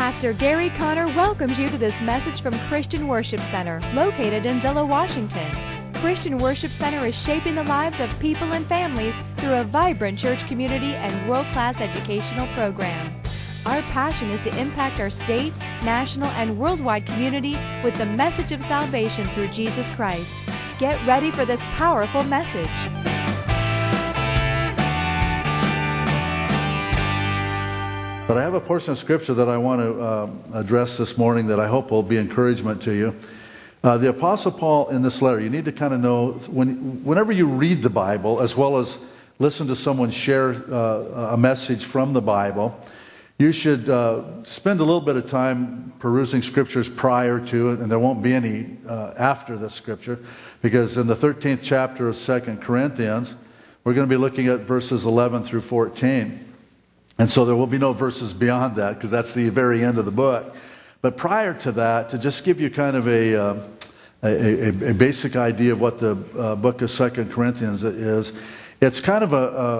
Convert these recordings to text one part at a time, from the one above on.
Pastor Gary Conner welcomes you to this message from Christian Worship Center, located in Zillow, Washington. Christian Worship Center is shaping the lives of people and families through a vibrant church community and world-class educational program. Our passion is to impact our state, national, and worldwide community with the message of salvation through Jesus Christ. Get ready for this powerful message. But I have a portion of Scripture that I want to address this morning that I hope will be encouragement to you. The Apostle Paul in this letter, you need to kind of know, whenever you read the Bible, as well as listen to someone share a message from the Bible, you should spend a little bit of time perusing Scriptures prior to it, and there won't be any after this Scripture, because in the 13th chapter of 2 Corinthians, we're going to be looking at verses 11 through 14. And so there will be no verses beyond that, because that's the very end of the book. But prior to that, to just give you kind of a basic idea of what the book of 2 Corinthians is, it's kind of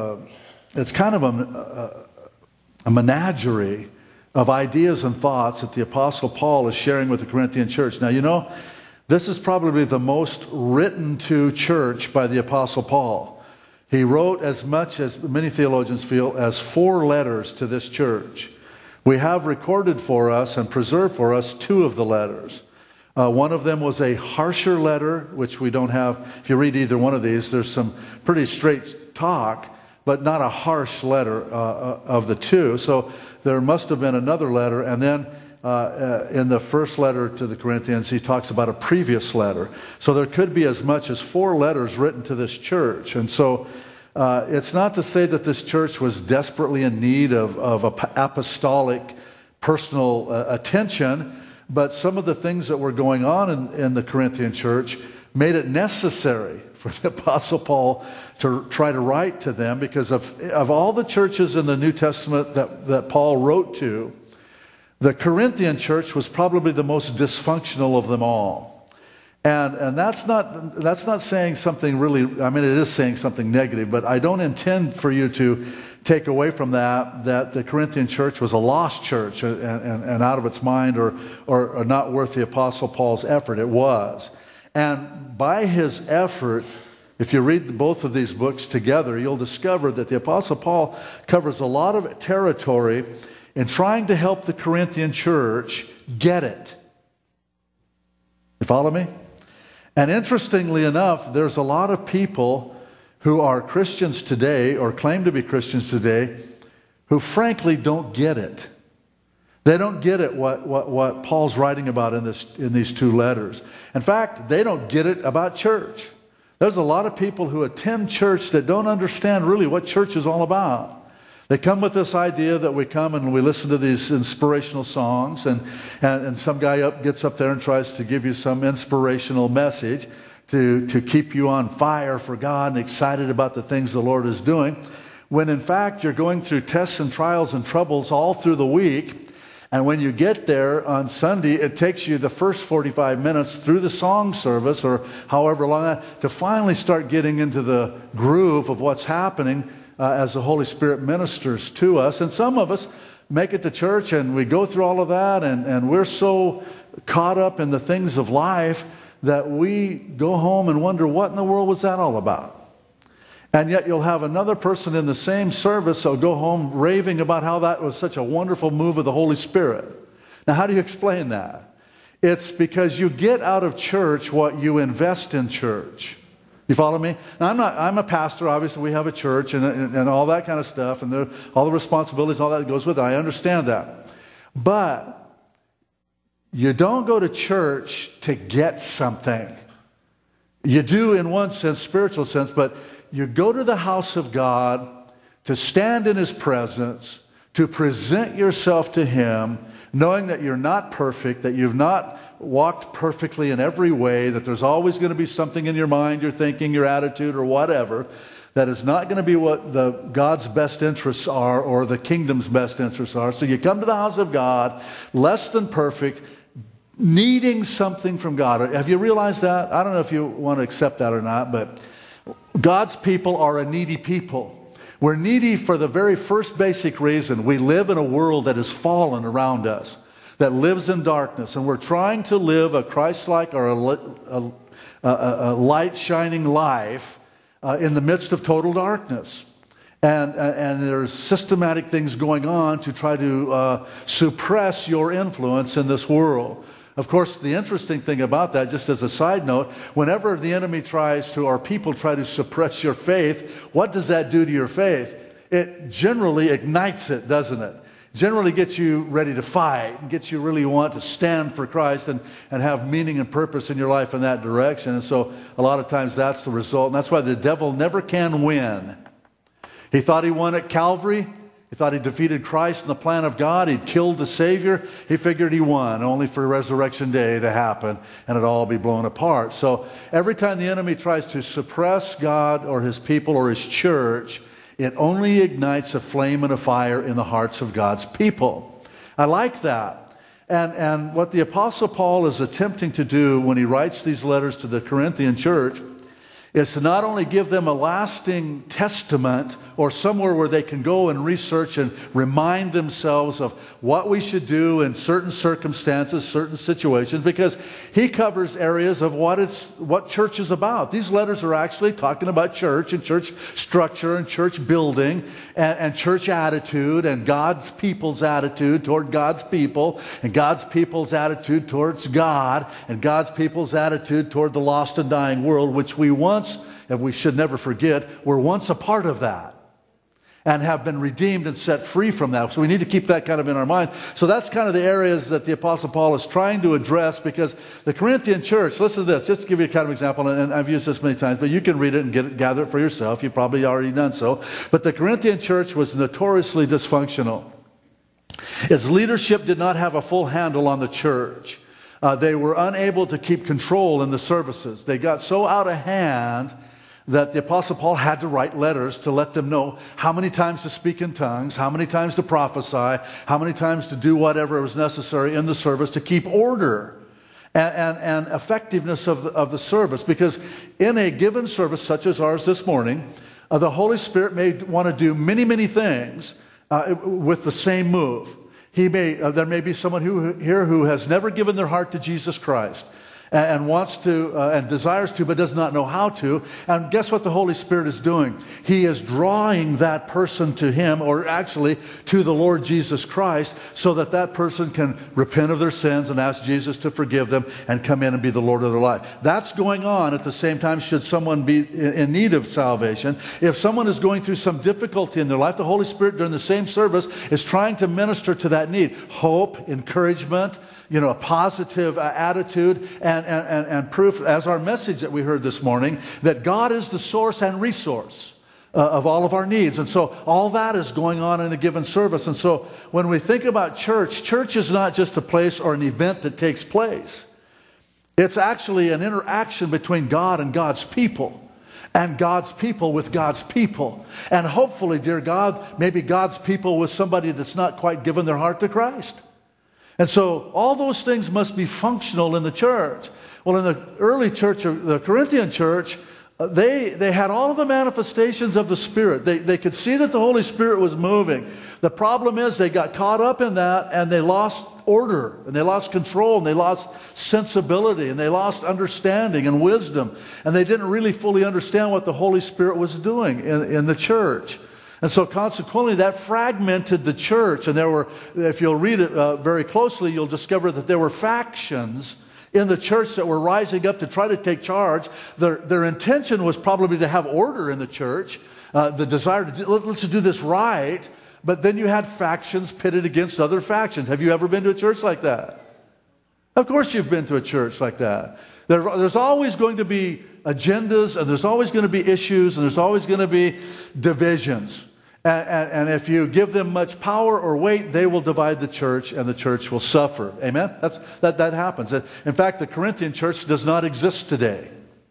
a menagerie of ideas and thoughts that the Apostle Paul is sharing with the Corinthian church. Now, you know, this is probably the most written to church by the Apostle Paul. He wrote as much, as many theologians feel, as 4 letters to this church. We have recorded for us and preserved for us 2 of the letters. One of them was a harsher letter, which we don't have. If you read either one of these, there's some pretty straight talk, but not a harsh letter of the 2. So there must have been another letter. And then in the first letter to the Corinthians, he talks about a previous letter. So there could be as much as 4 letters written to this church. And so it's not to say that this church was desperately in need of apostolic personal attention, but some of the things that were going on in the Corinthian church made it necessary for the Apostle Paul to try to write to them, because of all the churches in the New Testament that Paul wrote to, the Corinthian church was probably the most dysfunctional of them all. And that's not saying something really, I mean, it is saying something negative, but I don't intend for you to take away from that the Corinthian church was a lost church and out of its mind or not worth the Apostle Paul's effort. It was. And by his effort, if you read both of these books together, you'll discover that the Apostle Paul covers a lot of territory in trying to help the Corinthian church get it. You follow me? And interestingly enough, there's a lot of people who are Christians today, or claim to be Christians today, who frankly don't get it. They don't get it what Paul's writing about in these 2 letters. In fact, they don't get it about church. There's a lot of people who attend church that don't understand really what church is all about. They come with this idea that we come and we listen to these inspirational songs, and some guy gets up there and tries to give you some inspirational message to keep you on fire for God and excited about the things the Lord is doing, when in fact you're going through tests and trials and troubles all through the week. And when you get there on Sunday, it takes you the first 45 minutes through the song service, or however long, to finally start getting into the groove of what's happening as the Holy Spirit ministers to us. And some of us make it to church and we go through all of that, and we're so caught up in the things of life that we go home and wonder, what in the world was that all about? And yet you'll have another person in the same service that'll go home raving about how that was such a wonderful move of the Holy Spirit. Now, how do you explain that? It's because you get out of church what you invest in church. You follow me? Now, I'm a pastor. Obviously, we have a church and all that kind of stuff, and all the responsibilities, all that goes with it. I understand that. But you don't go to church to get something. You do in one sense, spiritual sense, but you go to the house of God to stand in His presence, to present yourself to Him, knowing that you're not perfect, that you've not walked perfectly in every way, that there's always going to be something in your mind, your thinking, your attitude, or whatever, that is not going to be what God's best interests are or the kingdom's best interests are. So you come to the house of God, less than perfect, needing something from God. Have you realized that? I don't know if you want to accept that or not, but God's people are a needy people. We're needy for the very first basic reason. We live in a world that is fallen around us. that lives in darkness, and we're trying to live a Christ-like or a light-shining life in the midst of total darkness. And there's systematic things going on to try to suppress your influence in this world. Of course, the interesting thing about that, just as a side note, whenever the enemy tries to, or people try to suppress your faith, what does that do to your faith? It generally ignites it, doesn't it? Generally gets you ready to fight and gets you really want to stand for Christ and have meaning and purpose in your life in that direction. And so a lot of times that's the result. And that's why the devil never can win. He thought he won at Calvary. He thought he defeated Christ in the plan of God. He'd killed the Savior. He figured he won, only for Resurrection Day to happen and it all be blown apart. So every time the enemy tries to suppress God or his people or his church, it only ignites a flame and a fire in the hearts of God's people. I like that. And what the Apostle Paul is attempting to do when he writes these letters to the Corinthian church is to not only give them a lasting testament or somewhere where they can go and research and remind themselves of what we should do in certain circumstances, certain situations, because he covers areas of what church is about. These letters are actually talking about church and church structure and church building and church attitude and God's people's attitude toward God's people and God's people's attitude towards God and God's people's attitude toward the lost and dying world, which we once, and we should never forget, were once a part of that and have been redeemed and set free from that. So we need to keep that kind of in our mind. So that's kind of the areas that the Apostle Paul is trying to address, because the Corinthian church, listen to this, just to give you a kind of example, and I've used this many times, but you can read it and gather it for yourself. You've probably already done so. But the Corinthian church was notoriously dysfunctional. Its leadership did not have a full handle on the church. They were unable to keep control in the services. They got so out of hand that the Apostle Paul had to write letters to let them know how many times to speak in tongues, how many times to prophesy, how many times to do whatever was necessary in the service to keep order and effectiveness of the service. Because in a given service such as ours this morning, the Holy Spirit may want to do many, many things with the same move. There may be someone here who has never given their heart to Jesus Christ and wants to and desires to but does not know how to. And guess what the Holy Spirit is doing? He is drawing that person to Him, or actually to the Lord Jesus Christ, so that that person can repent of their sins and ask Jesus to forgive them and come in and be the Lord of their life. That's going on at the same time should someone be in need of salvation. If someone is going through some difficulty in their life, the Holy Spirit during the same service is trying to minister to that need. Hope, encouragement, a positive attitude and proof, as our message that we heard this morning, that God is the source and resource of all of our needs. And so all that is going on in a given service. And so when we think about church is not just a place or an event that takes place. It's actually an interaction between God and God's people, and God's people with God's people. And hopefully, dear God, maybe God's people with somebody that's not quite given their heart to Christ. And so all those things must be functional in the church. Well, in the early church, the Corinthian church, they had all of the manifestations of the Spirit. They could see that the Holy Spirit was moving. The problem is they got caught up in that and they lost order and they lost control and they lost sensibility and they lost understanding and wisdom. And they didn't really fully understand what the Holy Spirit was doing in the church. And so consequently, that fragmented the church. And there were, if you'll read it very closely, you'll discover that there were factions in the church that were rising up to try to take charge. Their intention was probably to have order in the church, the desire to let's do this right. But then you had factions pitted against other factions. Have you ever been to a church like that? Of course you've been to a church like that. There's always going to be agendas, and there's always going to be issues, and there's always going to be divisions. And if you give them much power or weight, they will divide the church, and the church will suffer. Amen? That happens. In fact, the Corinthian church does not exist today.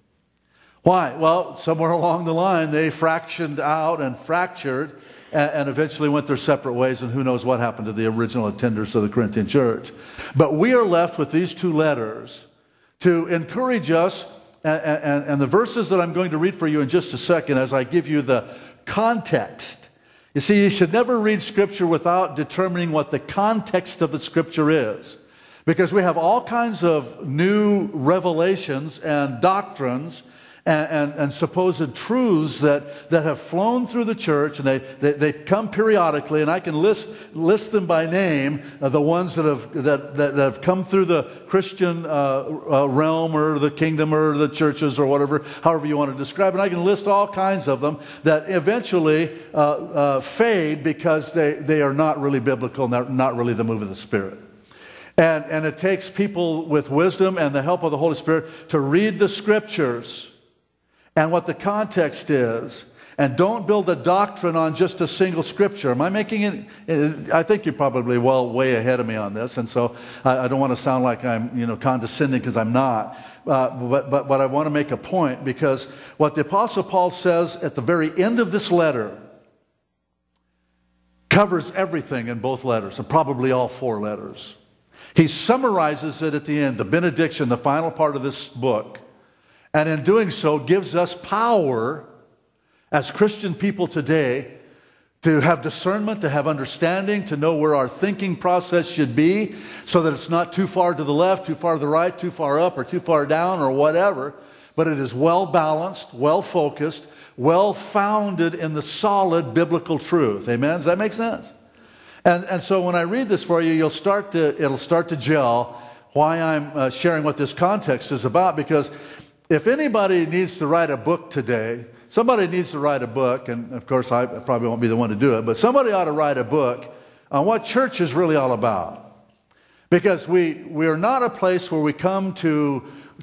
Why? Well, somewhere along the line, they fractioned out and fractured, and eventually went their separate ways, and who knows what happened to the original attenders of the Corinthian church. But we are left with these two letters to encourage us, and the verses that I'm going to read for you in just a second as I give you the context. You see, you should never read Scripture without determining what the context of the Scripture is. Because we have all kinds of new revelations and doctrines and supposed truths that have flown through the church, and they come periodically, and I can list them by name, the ones that have come through the Christian realm or the kingdom or the churches or whatever, however you want to describe it. And I can list all kinds of them that eventually fade because they are not really biblical and not really the move of the Spirit. And it takes people with wisdom and the help of the Holy Spirit to read the Scriptures and what the context is. And don't build a doctrine on just a single Scripture. Am I making it? I think you're probably way ahead of me on this. And so I don't want to sound like I'm condescending, because I'm not. But I want to make a point, because what the Apostle Paul says at the very end of this letter covers everything in both letters, and probably all 4 letters. He summarizes it at the end, the benediction, the final part of this book. And in doing so, gives us power as Christian people today to have discernment, to have understanding, to know where our thinking process should be, so that it's not too far to the left, too far to the right, too far up, or too far down, or whatever. But it is well balanced, well focused, well founded in the solid biblical truth. Amen? Does that make sense? And so when I read this for you, it'll start to gel why I'm sharing what this context is about. Because if anybody needs to write a book today, somebody needs to write a book, and of course I probably won't be the one to do it, but somebody ought to write a book on what church is really all about. Because we are not a place where we come to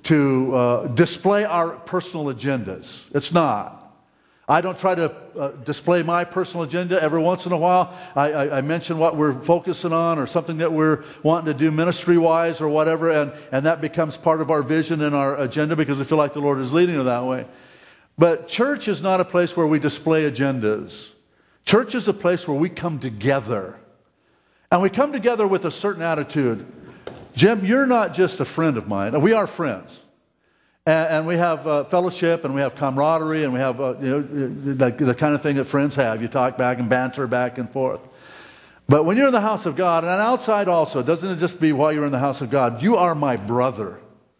display our personal agendas. It's not. I don't try to display my personal agenda. Every once in a while, I mention what we're focusing on, or something that we're wanting to do ministry-wise or whatever, and that becomes part of our vision and our agenda, because we feel like the Lord is leading it that way. But church is not a place where we display agendas. Church is a place where we come together. And we come together with a certain attitude. Jim, you're not just a friend of mine. We are friends. And we have fellowship, and we have camaraderie, and we have the kind of thing that friends have. You talk back and banter back and forth. But when you're in the house of God, and outside also, doesn't it just be while you're in the house of God? You are my brother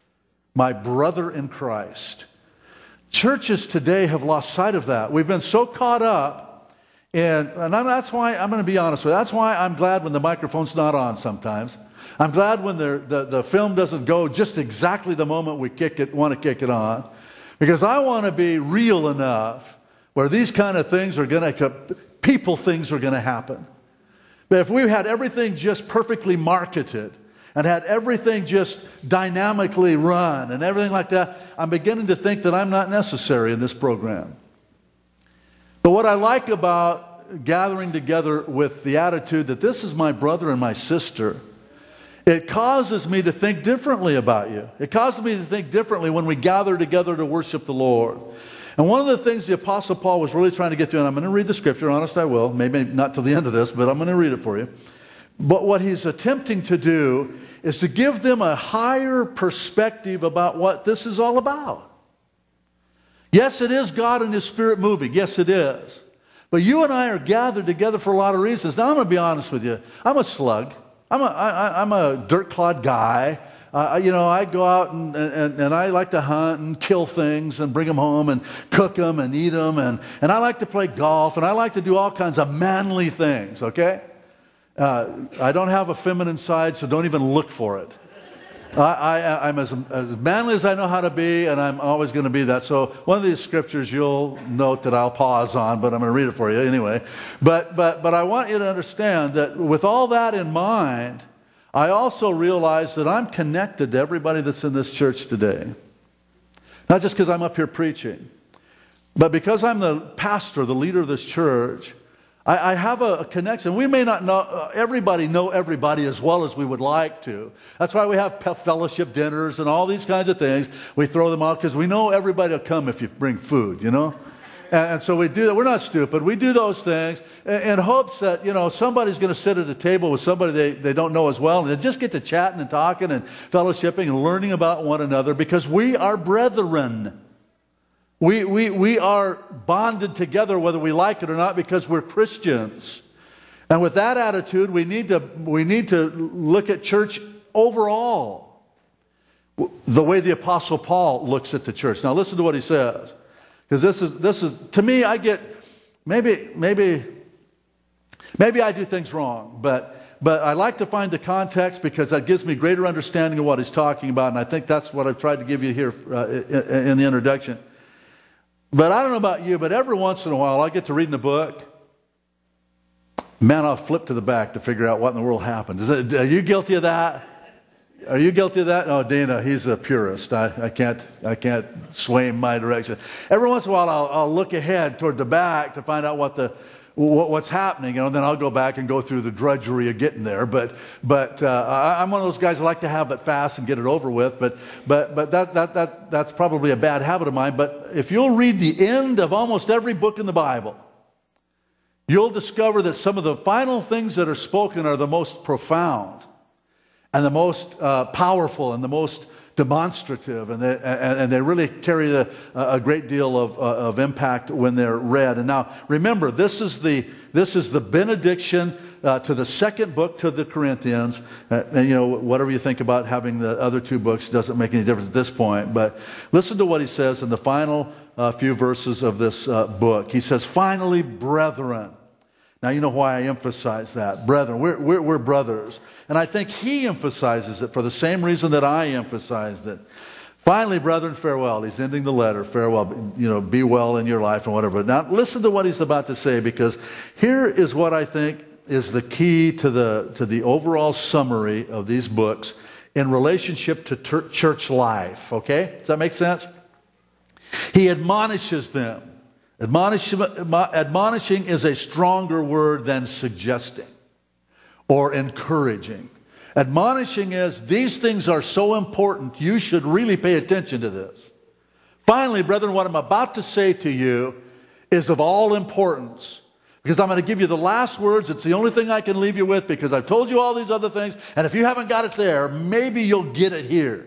in Christ. Churches today have lost sight of that. We've been so caught up that's why I'm going to be honest with you. That's why I'm glad when the microphone's not on sometimes. I'm glad when the film doesn't go just exactly the moment we want to kick it on. Because I want to be real enough where these kind of things are going to, things are going to happen. But if we had everything just perfectly marketed, and had everything just dynamically run and everything like that, I'm beginning to think that I'm not necessary in this program. But what I like about gathering together with the attitude that this is my brother and my sister, it causes me to think differently about you. It causes me to think differently when we gather together to worship the Lord. And one of the things the Apostle Paul was really trying to get to, and I'm going to read the scripture, honest I will, maybe not till the end of this, but I'm going to read it for you. But what he's attempting to do is to give them a higher perspective about what this is all about. Yes, it is God and His Spirit moving. Yes, it is. But you and I are gathered together for a lot of reasons. Now, I'm going to be honest with you. I'm a slug. I'm a dirt-clod guy. I go out and I like to hunt and kill things and bring them home and cook them and eat them. And I like to play golf, and I like to do all kinds of manly things, okay? I don't have a feminine side, so don't even look for it. I'm as manly as I know how to be, and I'm always going to be that. So one of these scriptures you'll note that I'll pause on, but I'm going to read it for you anyway. But I want you to understand that with all that in mind, I also realize that I'm connected to everybody that's in this church today. Not just because I'm up here preaching, but because I'm the pastor, the leader of this church. I have a connection. We may not know everybody as well as we would like to. That's why we have fellowship dinners and all these kinds of things. We throw them out because we know everybody will come if you bring food, And so we do that. We're not stupid. We do those things in hopes that, somebody's going to sit at a table with somebody they don't know as well, and they just get to chatting and talking and fellowshipping and learning about one another, because we are brethren. We are bonded together whether we like it or not, because we're Christians. And with that attitude, we need to look at church overall the way the Apostle Paul looks at the church. Now listen to what he says. Because this is, to me, I get, maybe I do things wrong, but I like to find the context because that gives me greater understanding of what he's talking about, and I think that's what I've tried to give you here in the introduction. But I don't know about you, but every once in a while I get to reading a book. Man, I'll flip to the back to figure out what in the world happened. Are you guilty of that? Are you guilty of that? Oh, Dana, he's a purist. I can't sway in my direction. Every once in a while I'll look ahead toward the back to find out what's happening, and then I'll go back and go through the drudgery of getting there. But I'm one of those guys who like to have it fast and get it over with. But that's probably a bad habit of mine. But if you'll read the end of almost every book in the Bible, you'll discover that some of the final things that are spoken are the most profound and the most powerful and the most demonstrative, and they really carry a great deal of impact when they're read. And now, remember, this is the benediction to the second book to the Corinthians. And you know, whatever you think about having the other two books doesn't make any difference at this point. But listen to what he says in the final few verses of this book. He says, "Finally, brethren." Now, you know why I emphasize that. Brethren, we're brothers. And I think he emphasizes it for the same reason that I emphasized it. "Finally, brethren, farewell." He's ending the letter. Farewell. You know, be well in your life and whatever. Now, listen to what he's about to say, because here is what I think is the key to the overall summary of these books in relationship to church life. Okay? Does that make sense? He admonishes them. Admonishing is a stronger word than suggesting or encouraging. Admonishing is, these things are so important, you should really pay attention to this. "Finally, brethren, what I'm about to say to you is of all importance." Because I'm going to give you the last words. It's the only thing I can leave you with, because I've told you all these other things. And if you haven't got it there, maybe you'll get it here.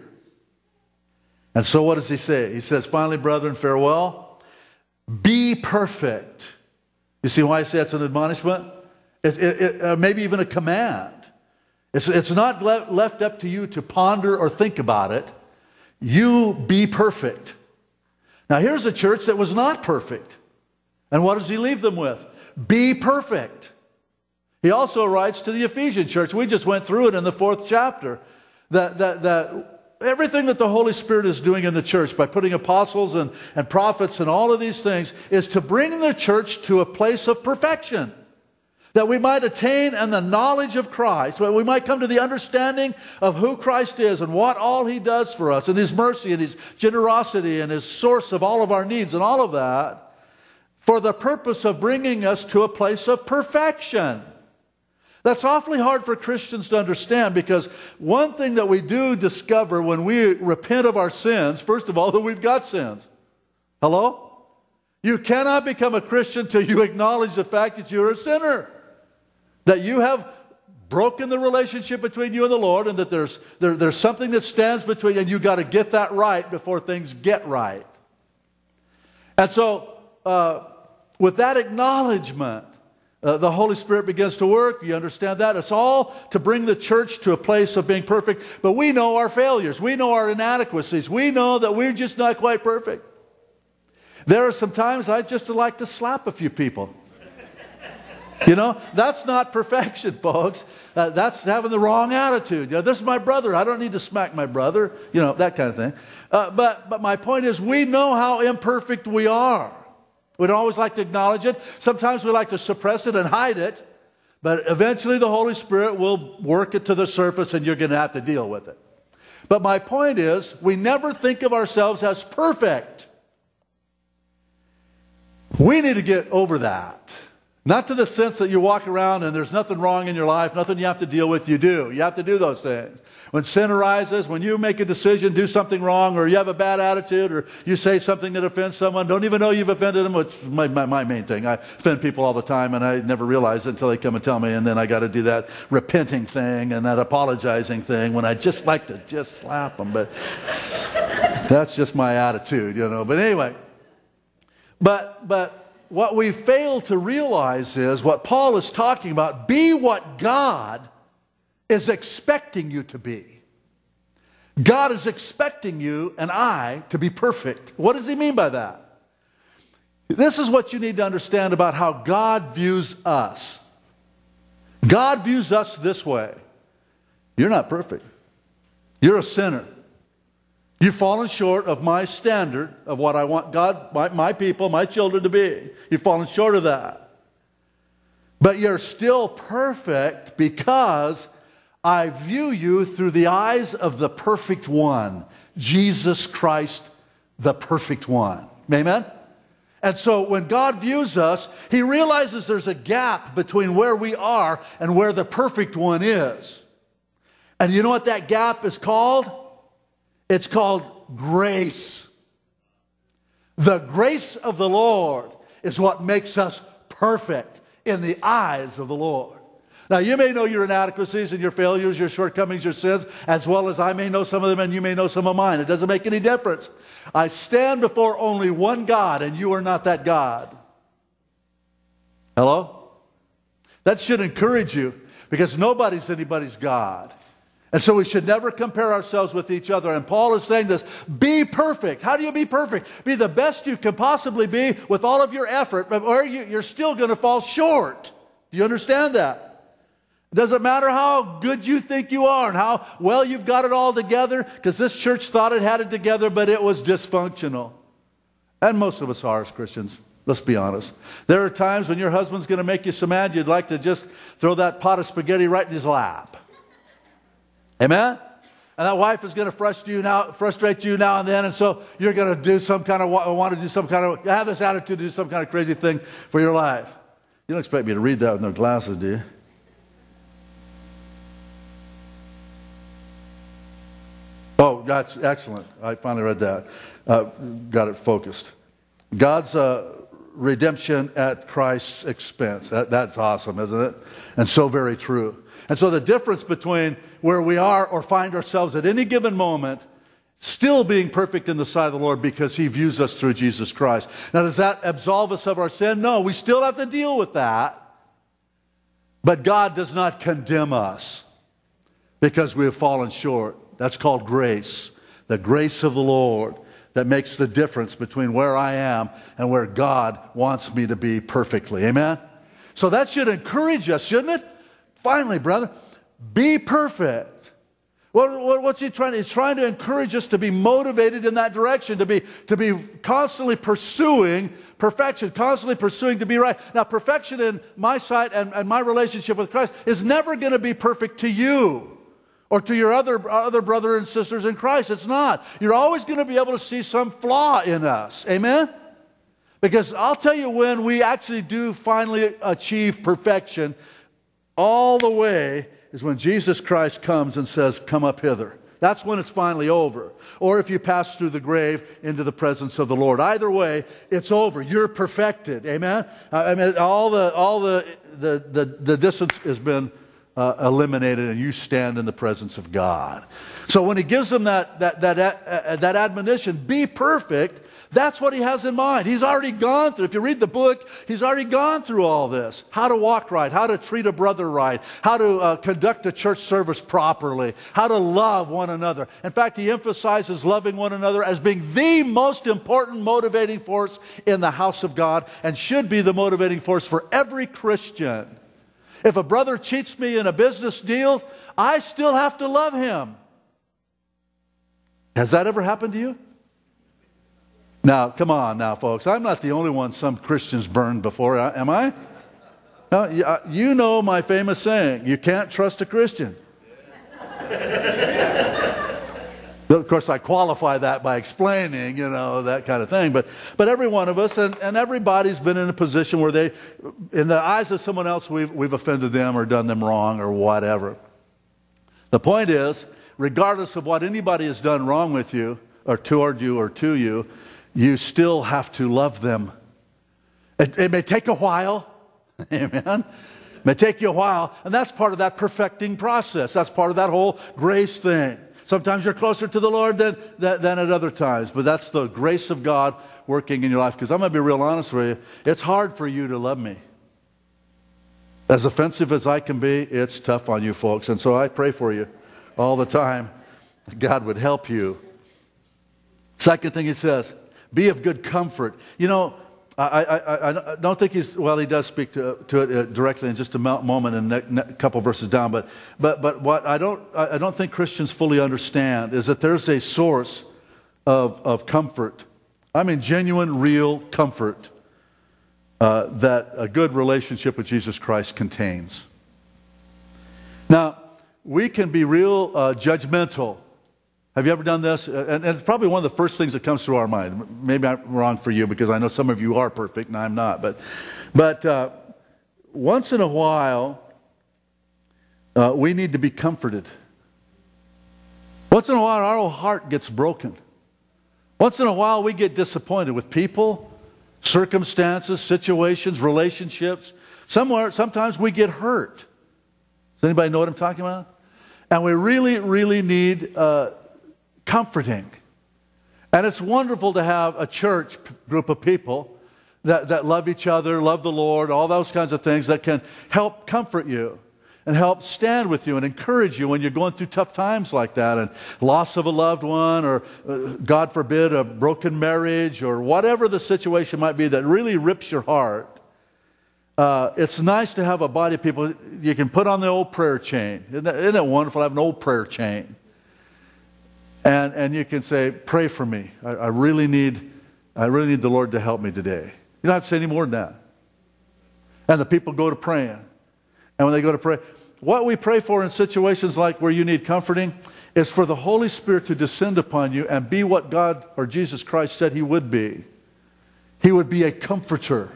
And so what does he say? He says, "Finally, brethren, farewell. Be perfect." You see why I say it's an admonishment? Maybe even a command. It's not left up to you to ponder or think about it. You be perfect. Now here's a church that was not perfect. And what does he leave them with? Be perfect. He also writes to the Ephesian church. We just went through it in the 4th chapter. That everything that the Holy Spirit is doing in the church by putting apostles and prophets and all of these things is to bring the church to a place of perfection, that we might attain in the knowledge of Christ, that we might come to the understanding of who Christ is and what all He does for us, and His mercy and His generosity and His source of all of our needs and all of that, for the purpose of bringing us to a place of perfection. That's awfully hard for Christians to understand, because one thing that we do discover when we repent of our sins, first of all, that we've got sins. Hello? You cannot become a Christian till you acknowledge the fact that you're a sinner, that you have broken the relationship between you and the Lord, and that there's something that stands between you, and you've got to get that right before things get right. And so, with that acknowledgement, the Holy Spirit begins to work. You understand that? It's all to bring the church to a place of being perfect. But we know our failures. We know our inadequacies. We know that we're just not quite perfect. There are some times I'd just like to slap a few people. You know, that's not perfection, folks. That's having the wrong attitude. You know, this is my brother. I don't need to smack my brother. You know, that kind of thing. But my point is, we know how imperfect we are. We don't always like to acknowledge it. Sometimes we like to suppress it and hide it. But eventually the Holy Spirit will work it to the surface, and you're going to have to deal with it. But my point is, we never think of ourselves as perfect. We need to get over that. Not to the sense that you walk around and there's nothing wrong in your life, nothing you have to deal with. You do. You have to do those things. When sin arises, when you make a decision, do something wrong, or you have a bad attitude, or you say something that offends someone, don't even know you've offended them, which is my main thing. I offend people all the time, and I never realize it until they come and tell me, and then I got to do that repenting thing and that apologizing thing when I just like to just slap them. But that's just my attitude, you know. But anyway, but what we fail to realize is what Paul is talking about. Be what God is expecting you to be. God is expecting you and I to be perfect. What does he mean by that? This is what you need to understand about how God views us. God views us this way. You're not perfect. You're a sinner. You've fallen short of my standard of what I want God, my people, my children to be. You've fallen short of that. But you're still perfect because I view you through the eyes of the perfect one, Jesus Christ, the perfect one. Amen? And so when God views us, he realizes there's a gap between where we are and where the perfect one is. And you know what that gap is called? It's called grace. The grace of the Lord is what makes us perfect in the eyes of the Lord. Now, you may know your inadequacies and your failures, your shortcomings, your sins, as well as I may know some of them and you may know some of mine. It doesn't make any difference. I stand before only one God, and you are not that God. Hello? That should encourage you, because nobody's anybody's God. And so we should never compare ourselves with each other. And Paul is saying this, be perfect. How do you be perfect? Be the best you can possibly be with all of your effort, or you're still going to fall short. Do you understand that? It doesn't matter how good you think you are and how well you've got it all together, because this church thought it had it together, but it was dysfunctional. And most of us are as Christians. Let's be honest. There are times when your husband's going to make you so mad you'd like to just throw that pot of spaghetti right in his lap. Amen? And that wife is going to frustrate you now and then, and so you're going to do some kind of, have this attitude to do some kind of crazy thing for your life. You don't expect me to read that with no glasses, do you? Oh, that's excellent. I finally read that. Got it focused. God's redemption at Christ's expense. That's awesome, isn't it? And so very true. And so the difference between where we are or find ourselves at any given moment, still being perfect in the sight of the Lord because he views us through Jesus Christ. Now, does that absolve us of our sin? No, we still have to deal with that. But God does not condemn us because we have fallen short. That's called grace. The grace of the Lord that makes the difference between where I am and where God wants me to be perfectly. Amen? So that should encourage us, shouldn't it? Finally, brother, be perfect. What's he trying to? He's trying to encourage us to be motivated in that direction, to be constantly pursuing perfection, constantly pursuing to be right. Now, perfection in my sight and my relationship with Christ is never going to be perfect to you or to your other brothers and sisters in Christ. It's not. You're always going to be able to see some flaw in us. Amen? Because I'll tell you when we actually do finally achieve perfection all the way is when Jesus Christ comes and says, come up hither. That's when it's finally over. Or if you pass through the grave into the presence of the Lord. Either way, it's over. You're perfected. Amen? I mean, all the distance has been eliminated, and you stand in the presence of God. So when he gives them that admonition, be perfect, that's what he has in mind. He's already gone through. If you read the book, he's already gone through all this. How to walk right, how to treat a brother right, how to conduct a church service properly, how to love one another. In fact, he emphasizes loving one another as being the most important motivating force in the house of God, and should be the motivating force for every Christian. If a brother cheats me in a business deal, I still have to love him. Has that ever happened to you? Now, come on now, folks. I'm not the only one some Christians burned before, am I? No, you know my famous saying, you can't trust a Christian. Of course, I qualify that by explaining, that kind of thing. But every one of us, and everybody's been in a position where they, in the eyes of someone else, we've offended them or done them wrong or whatever. The point is, regardless of what anybody has done wrong with you, or toward you, or to you, you still have to love them. It may take a while. Amen. It may take you a while. And that's part of that perfecting process. That's part of that whole grace thing. Sometimes you're closer to the Lord than at other times. But that's the grace of God working in your life. Because I'm going to be real honest with you. It's hard for you to love me. As offensive as I can be, it's tough on you folks. And so I pray for you all the time. God would help you. Second thing he says, be of good comfort. You know, I don't think he does speak to it directly in just a moment and a couple verses down, but what I don't think Christians fully understand is that there's a source of comfort. I mean genuine, real comfort that a good relationship with Jesus Christ contains. Now, we can be real judgmental. Have you ever done this? And it's probably one of the first things that comes to our mind. Maybe I'm wrong for you because I know some of you are perfect and I'm not. But once in a while, we need to be comforted. Once in a while, our heart gets broken. Once in a while, we get disappointed with people, circumstances, situations, relationships. Sometimes we get hurt. Does anybody know what I'm talking about? And we really, really need comforting. And it's wonderful to have a church group of people that love each other, love the Lord, all those kinds of things that can help comfort you and help stand with you and encourage you when you're going through tough times like that, and loss of a loved one, or God forbid, a broken marriage, or whatever the situation might be that really rips your heart. It's nice to have a body of people you can put on the old prayer chain. Isn't it wonderful to have an old prayer chain? And you can say, pray for me. I really need the Lord to help me today. You don't have to say any more than that. And the people go to praying. And when they go to pray, what we pray for in situations like where you need comforting is for the Holy Spirit to descend upon you and be what God or Jesus Christ said He would be. He would be a comforter.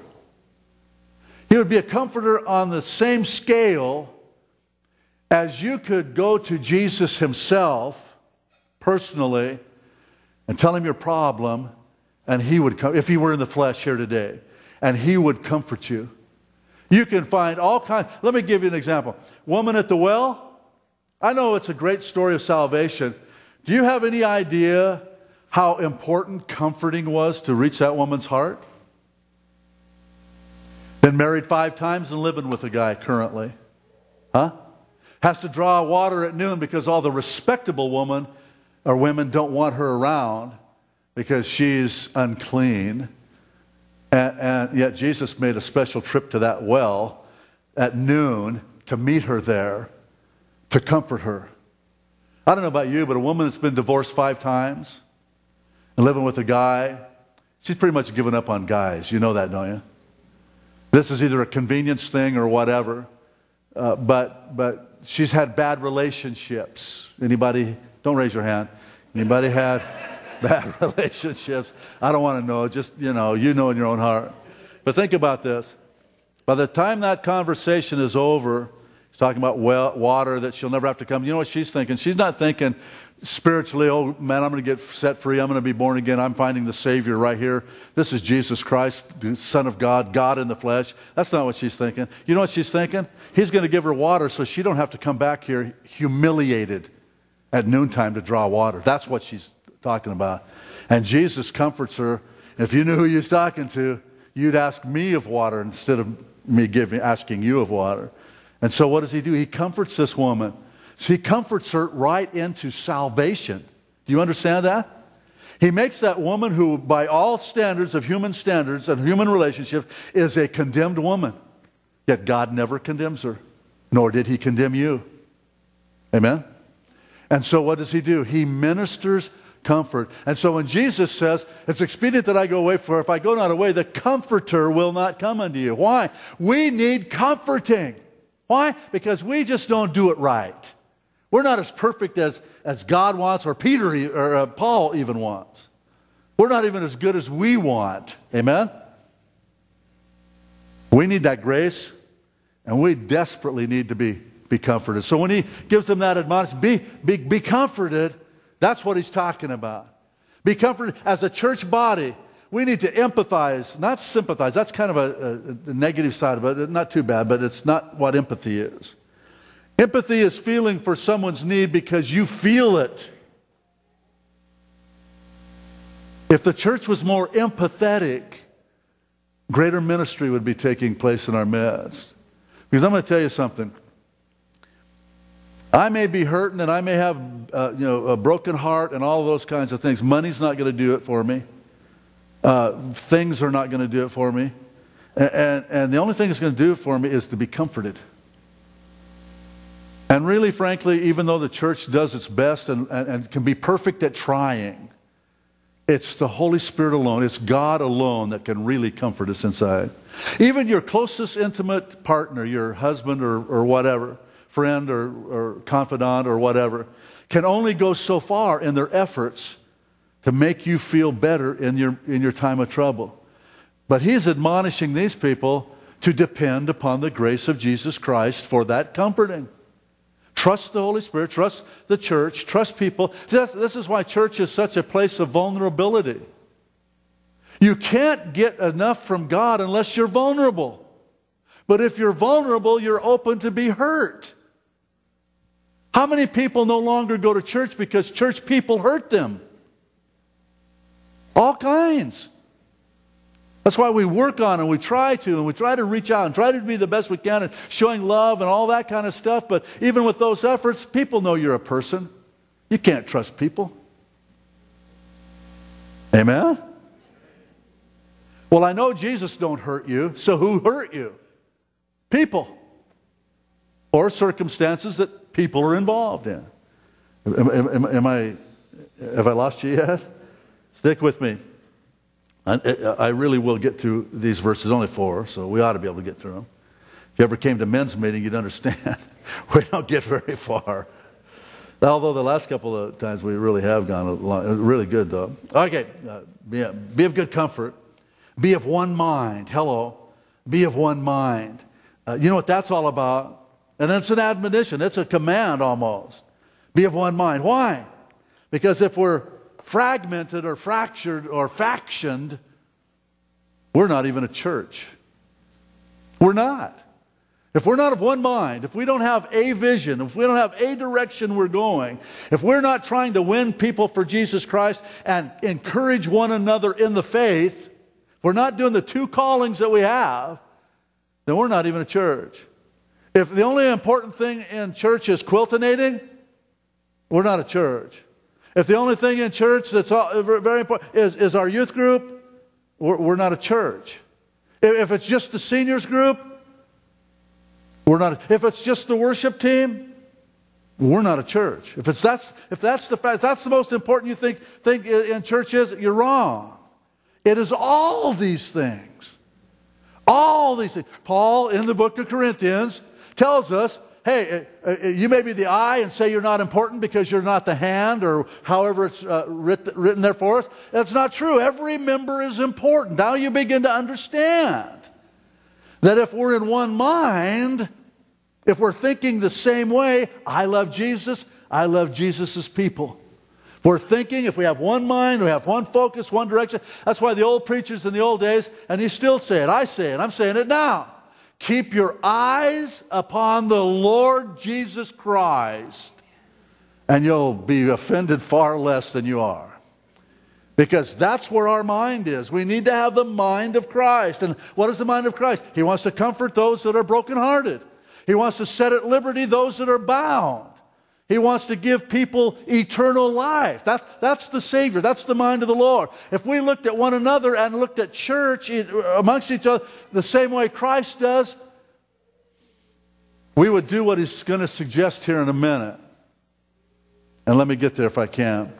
He would be a comforter on the same scale as you could go to Jesus Himself personally and tell Him your problem, and He would come, if He were in the flesh here today, and He would comfort you. You can find all kinds. Let me give you an example. Woman at the well. I know it's a great story of salvation. Do you have any idea how important comforting was to reach that woman's heart? Been married 5 times and living with a guy currently. Huh? Has to draw water at noon because all the respectable women don't want her around because she's unclean. And yet Jesus made a special trip to that well at noon to meet her there, to comfort her. I don't know about you, but a woman that's been divorced 5 times and living with a guy, she's pretty much given up on guys. You know that, don't you? This is either a convenience thing or whatever. But she's had bad relationships. Anybody? Don't raise your hand. Anybody had bad relationships? I don't want to know. Just, you know in your own heart. But think about this. By the time that conversation is over, he's talking about water that she'll never have to come. You know what she's thinking? She's not thinking spiritually, oh man, I'm going to get set free. I'm going to be born again. I'm finding the Savior right here. This is Jesus Christ, the Son of God, God in the flesh. That's not what she's thinking. You know what she's thinking? He's going to give her water so she don't have to come back here humiliated at noontime to draw water. That's what she's talking about. And Jesus comforts her. If you knew who you was talking to, you'd ask me of water instead of me asking you of water. And so what does he do? He comforts this woman. So he comforts her right into salvation. Do you understand that? He makes that woman who, by all standards of human standards and human relationships, is a condemned woman. Yet God never condemns her, nor did He condemn you. Amen? And so what does He do? He ministers comfort. And so when Jesus says, it's expedient that I go away, for if I go not away, the Comforter will not come unto you. Why? We need comforting. Why? Because we just don't do it right. We're not as perfect as God wants, or Peter or Paul even wants. We're not even as good as we want. Amen? We need that grace, and we desperately need to be comforted. So when he gives them that admonition, be comforted, that's what he's talking about. Be comforted. As a church body, we need to empathize, not sympathize. That's kind of a negative side of it. Not too bad, but it's not what empathy is. Empathy is feeling for someone's need because you feel it. If the church was more empathetic, greater ministry would be taking place in our midst. Because I'm going to tell you something. I may be hurting and I may have a broken heart and all of those kinds of things. Money's not going to do it for me. Things are not going to do it for me. And the only thing that's going to do it for me is to be comforted. And really, frankly, even though the church does its best and can be perfect at trying, it's the Holy Spirit alone, it's God alone that can really comfort us inside. Even your closest intimate partner, your husband or whatever, friend or confidant or whatever, can only go so far in their efforts to make you feel better in your time of trouble. But he's admonishing these people to depend upon the grace of Jesus Christ for that comforting. Trust the Holy Spirit, trust the church, trust people. This is why church is such a place of vulnerability. You can't get enough from God unless you're vulnerable. But if you're vulnerable, you're open to be hurt. How many people no longer go to church because church people hurt them? All kinds. That's why we work on and we try to reach out and try to be the best we can and showing love and all that kind of stuff. But even with those efforts, people know you're a person. You can't trust people. Amen? Well, I know Jesus don't hurt you, so who hurt you? People. Or circumstances that people are involved in. Have I lost you yet? Stick with me. I really will get through these verses, only 4, so we ought to be able to get through them. If you ever came to men's meeting, you'd understand. We don't get very far. Although the last couple of times we really have gone along, really good though. Okay, be of good comfort. Be of one mind. Hello. Be of one mind. You know what that's all about? And it's an admonition. It's a command almost. Be of one mind. Why? Because if we're fragmented or fractured or factioned, we're not even a church. We're not. If we're not of one mind, if we don't have a vision, if we don't have a direction we're going, if we're not trying to win people for Jesus Christ and encourage one another in the faith, if we're not doing the 2 callings that we have, then we're not even a church. If the only important thing in church is quiltinating, we're not a church. If the only thing in church that's very important is our youth group, we're not a church. If it's just the seniors group, we're not. If it's just the worship team, we're not a church. If that's the most important you think in church is, you're wrong. It is all these things. All these things. Paul in the book of Corinthians tells us, hey, you may be the eye and say you're not important because you're not the hand, or however it's written there for us. That's not true. Every member is important. Now you begin to understand that if we're in one mind, if we're thinking the same way, I love Jesus, I love Jesus' people. If we're thinking, if we have one mind, we have one focus, one direction. That's why the old preachers in the old days, and you still say it, I say it, I'm saying it now. Keep your eyes upon the Lord Jesus Christ, and you'll be offended far less than you are. Because that's where our mind is. We need to have the mind of Christ. And what is the mind of Christ? He wants to comfort those that are brokenhearted. He wants to set at liberty those that are bound. He wants to give people eternal life. That's the Savior. That's the mind of the Lord. If we looked at one another and looked at church amongst each other the same way Christ does, we would do what he's going to suggest here in a minute. And let me get there if I can.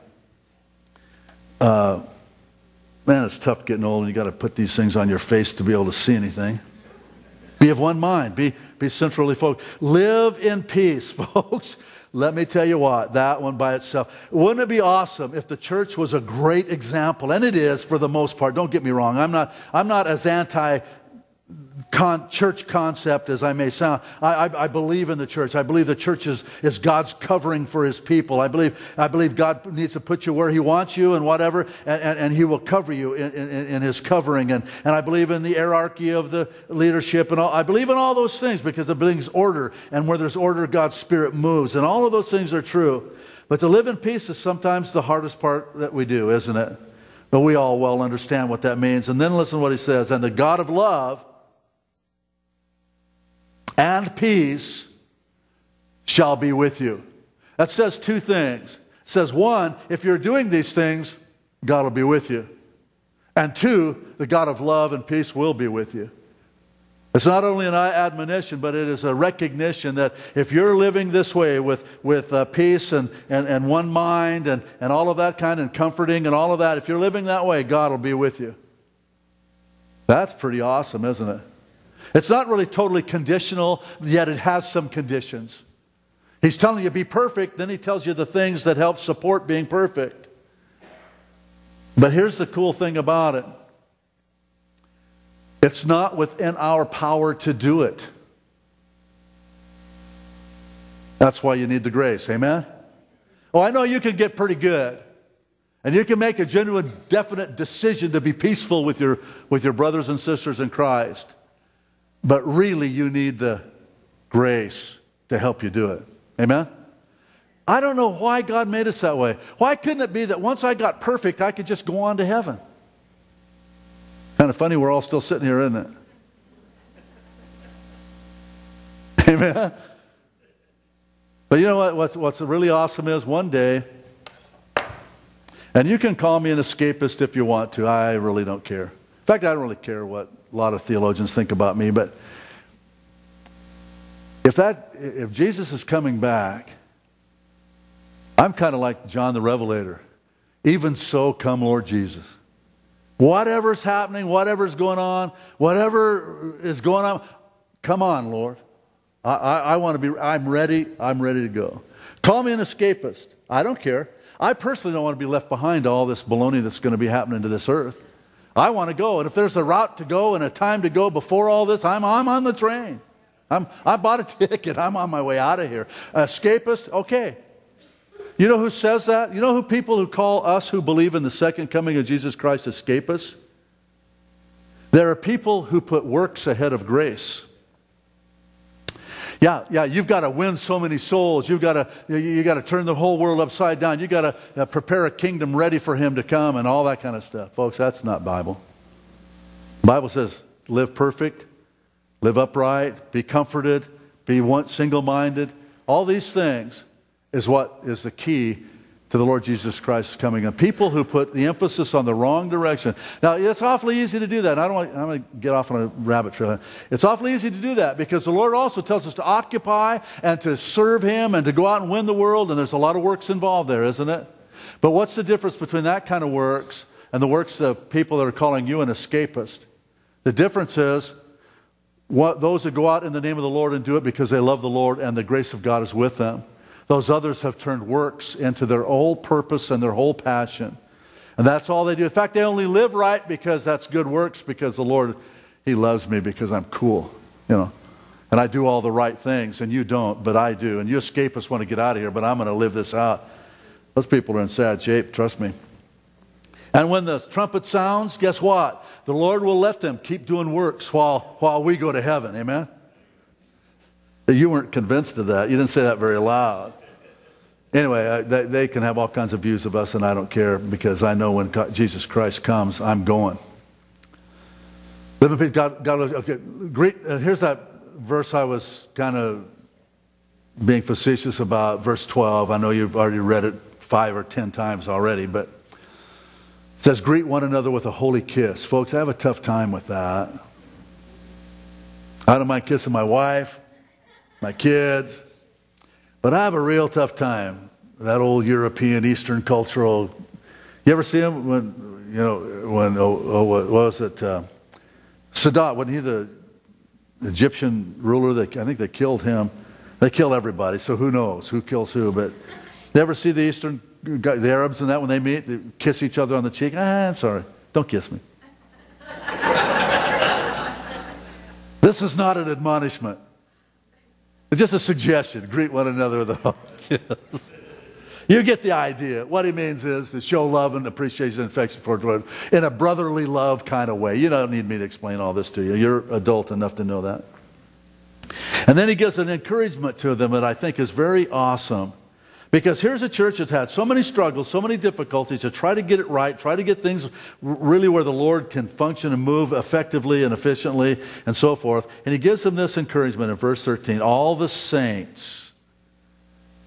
Man, it's tough getting old and you got to put these things on your face to be able to see anything. Be of one mind. Be centrally focused. Live in peace, folks. Let me tell you what, that one by itself. Wouldn't it be awesome if the church was a great example? And it is for the most part. Don't get me wrong. I'm not as anti-church concept as I may sound. I believe in the church. I believe the church is God's covering for his people. I believe God needs to put you where he wants you and whatever, and he will cover you in his covering. And I believe in the hierarchy of the leadership and all. I believe in all those things because it brings order. And where there's order, God's Spirit moves. And all of those things are true. But to live in peace is sometimes the hardest part that we do, isn't it? But we all well understand what that means. And then listen to what he says. And the God of love and peace shall be with you. That says two things. It says, one, if you're doing these things, God will be with you. And two, the God of love and peace will be with you. It's not only an admonition, but it is a recognition that if you're living this way with peace and one mind and all of that kind, and comforting and all of that, if you're living that way, God will be with you. That's pretty awesome, isn't it? It's not really totally conditional, yet it has some conditions. He's telling you be perfect, then he tells you the things that help support being perfect. But here's the cool thing about it. It's not within our power to do it. That's why you need the grace. Amen? Oh, I know you can get pretty good. And you can make a genuine, definite decision to be peaceful with your brothers and sisters in Christ. But really, you need the grace to help you do it. Amen? I don't know why God made us that way. Why couldn't it be that once I got perfect, I could just go on to heaven? Kind of funny, we're all still sitting here, isn't it? Amen? But you know what's really awesome is one day, and you can call me an escapist if you want to. I really don't care. In fact, I don't really care what a lot of theologians think about me, but if Jesus is coming back, I'm kind of like John the Revelator. Even so, come Lord Jesus. Whatever's happening, whatever's going on, whatever is going on, come on, Lord. I want to be, I'm ready to go. Call me an escapist. I don't care. I personally don't want to be left behind to all this baloney that's going to be happening to this earth. I want to go. And if there's a route to go and a time to go before all this, I'm on the train. I bought a ticket. I'm on my way out of here. Escapist, okay. You know who says that? You know who people who call us who believe in the second coming of Jesus Christ escapists? There are people who put works ahead of grace. Yeah, you've got to win so many souls. You got to turn the whole world upside down. You've got to prepare a kingdom ready for him to come and all that kind of stuff. Folks, that's not Bible. The Bible says live perfect, live upright, be comforted, be single-minded. All these things is what is the key to the Lord Jesus Christ's coming. And people who put the emphasis on the wrong direction. Now, it's awfully easy to do that. I'm going to get off on a rabbit trail. It's awfully easy to do that because the Lord also tells us to occupy and to serve him and to go out and win the world. And there's a lot of works involved there, isn't it? But what's the difference between that kind of works and the works of people that are calling you an escapist? The difference is those that go out in the name of the Lord and do it because they love the Lord and the grace of God is with them. Those others have turned works into their whole purpose and their whole passion. And that's all they do. In fact, they only live right because that's good works, because the Lord, he loves me because I'm cool, you know. And I do all the right things, and you don't, but I do. And you escapists want to get out of here, but I'm going to live this out. Those people are in sad shape, trust me. And when the trumpet sounds, guess what? The Lord will let them keep doing works while we go to heaven, amen? You weren't convinced of that. You didn't say that very loud. Anyway, they can have all kinds of views of us, and I don't care because I know when Jesus Christ comes, I'm going. Living God, okay, here's that verse I was kind of being facetious about, verse 12. I know you've already read it 5 or 10 times already, but it says, greet one another with a holy kiss. Folks, I have a tough time with that. I don't mind kissing my wife, my kids, but I have a real tough time. That old European, Eastern cultural. You ever see him what was it? Sadat, wasn't he the Egyptian ruler? I think they killed him. They kill everybody, so who knows who kills who? But you ever see the Arabs and that when they meet, they kiss each other on the cheek? I'm sorry, don't kiss me. This is not an admonishment. It's just a suggestion. Greet one another with a hug. Yes. You get the idea. What he means is to show love and appreciation and affection for one another in a brotherly love kind of way. You don't need me to explain all this to you. You're adult enough to know that. And then he gives an encouragement to them that I think is very awesome. Because here's a church that's had so many struggles, so many difficulties to try to get it right, try to get things really where the Lord can function and move effectively and efficiently and so forth. And he gives them this encouragement in verse 13. All the saints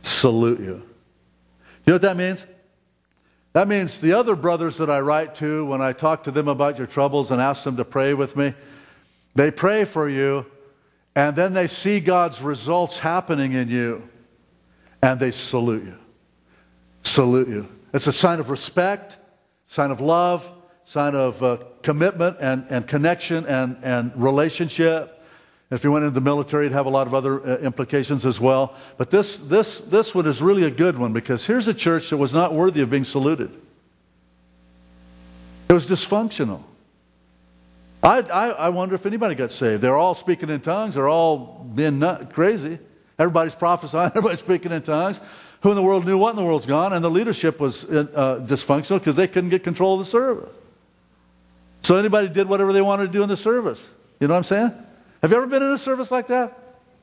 salute you. You know what that means? That means the other brothers that I write to, when I talk to them about your troubles and ask them to pray with me, they pray for you, and then they see God's results happening in you, and they salute you. Salute you. It's a sign of respect, sign of love, sign of commitment and connection and relationship. If you went into the military, it'd have a lot of other implications as well. But this one is really a good one, because here's a church that was not worthy of being saluted. It was dysfunctional. I wonder if anybody got saved. They're all speaking in tongues. They're all being crazy. Everybody's prophesying. Everybody's speaking in tongues. Who in the world knew what in the world's gone? And the leadership was dysfunctional because they couldn't get control of the service. So anybody did whatever they wanted to do in the service. You know what I'm saying? Have you ever been in a service like that?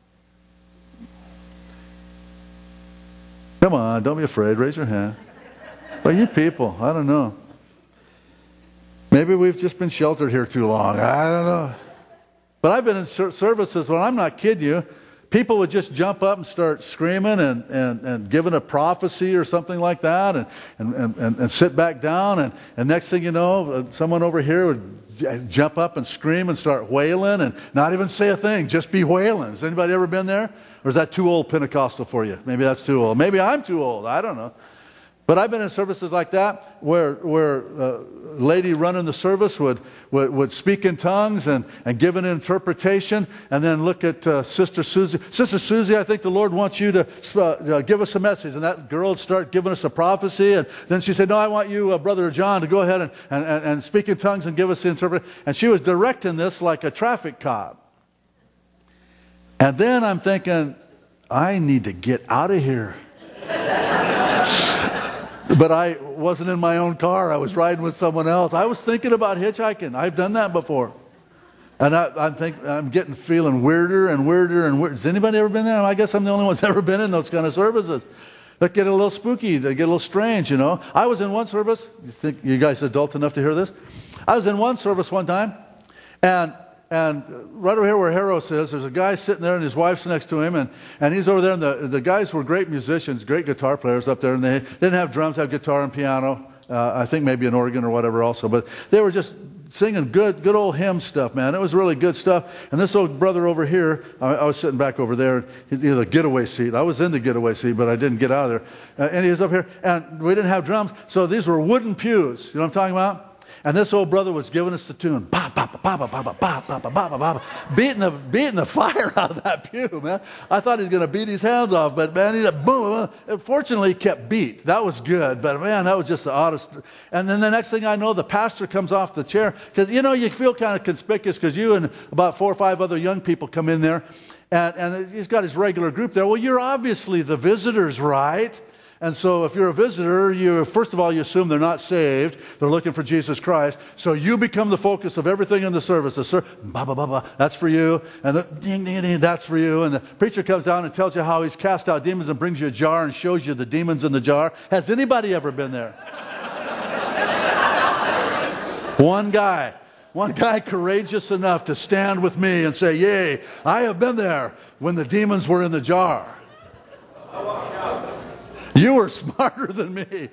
Come on, don't be afraid. Raise your hand. Well, you people, I don't know. Maybe we've just been sheltered here too long. I don't know. But I've been in services when, I'm not kidding you, people would just jump up and start screaming and giving a prophecy or something like that and sit back down. And next thing you know, someone over here would jump up and scream and start wailing and not even say a thing, just be wailing. Has anybody ever been there? Or is that too old Pentecostal for you? Maybe that's too old. Maybe I'm too old. I don't know. But I've been in services like that where a lady running the service would speak in tongues and give an interpretation, and then look at Sister Susie. Sister Susie, I think the Lord wants you to give us a message. And that girl would start giving us a prophecy, and then she said, no, I want you, Brother John, to go ahead and speak in tongues and give us the interpretation. And she was directing this like a traffic cop. And then I'm thinking, I need to get out of here. But I wasn't in my own car. I was riding with someone else. I was thinking about hitchhiking. I've done that before. And I'm feeling weirder and weirder and weirder. Has anybody ever been there? I guess I'm the only one that's ever been in those kind of services. They get a little spooky. They get a little strange, you know. I was in one service. You think you guys are adult enough to hear this? I was in one service one time, and right over here where Harris is, there's a guy sitting there and his wife's next to him, and he's over there, and the guys were great musicians, great guitar players up there, and they didn't have drums, they had guitar and piano, I think maybe an organ or whatever also, but they were just singing good old hymn stuff, man. It was really good stuff. And this old brother over here, I was sitting back over there, in the getaway seat. I was in the getaway seat, but I didn't get out of there. And he was up here, and we didn't have drums, so these were wooden pews. You know what I'm talking about? And this old brother was giving us the tune, beating the fire out of that pew, man. I thought he was going to beat his hands off, but man, he just boom. Fortunately, he kept beat. That was good, but man, that was just the oddest. And then the next thing I know, the pastor comes off the chair, because you know you feel kind of conspicuous because you and about 4 or 5 other young people come in there, and he's got his regular group there. Well, you're obviously the visitors, right? And so if you're a visitor, first of all, you assume they're not saved. They're looking for Jesus Christ. So you become the focus of everything in the service. That's for you. And the ding, ding, ding, that's for you. And the preacher comes down and tells you how he's cast out demons and brings you a jar and shows you the demons in the jar. Has anybody ever been there? One guy courageous enough to stand with me and say, yay, I have been there when the demons were in the jar. You were smarter than me.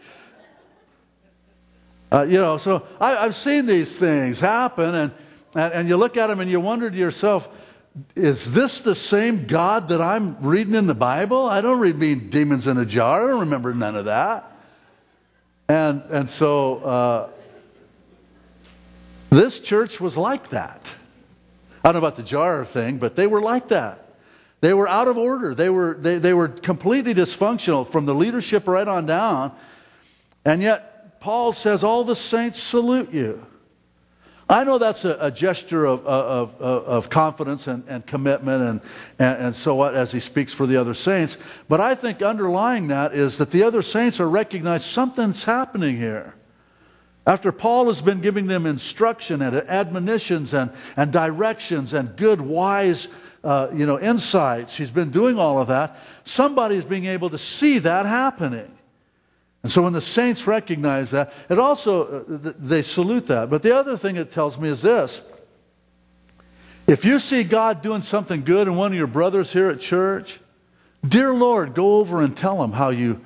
So I've seen these things happen, and you look at them and you wonder to yourself, is this the same God that I'm reading in the Bible? I don't read mean demons in a jar. I don't remember none of that. And so this church was like that. I don't know about the jar thing, but they were like that. They were out of order. They were completely dysfunctional from the leadership right on down. And yet, Paul says, all the saints salute you. I know that's a gesture of confidence and commitment and so what as he speaks for the other saints. But I think underlying that is that the other saints are recognized something's happening here. After Paul has been giving them instruction and admonitions and directions and good, wise insights. He's been doing all of that. Somebody's being able to see that happening. And so when the saints recognize that, it also, they salute that. But the other thing it tells me is this. If you see God doing something good in one of your brothers here at church, Dear Lord, go over and tell them how you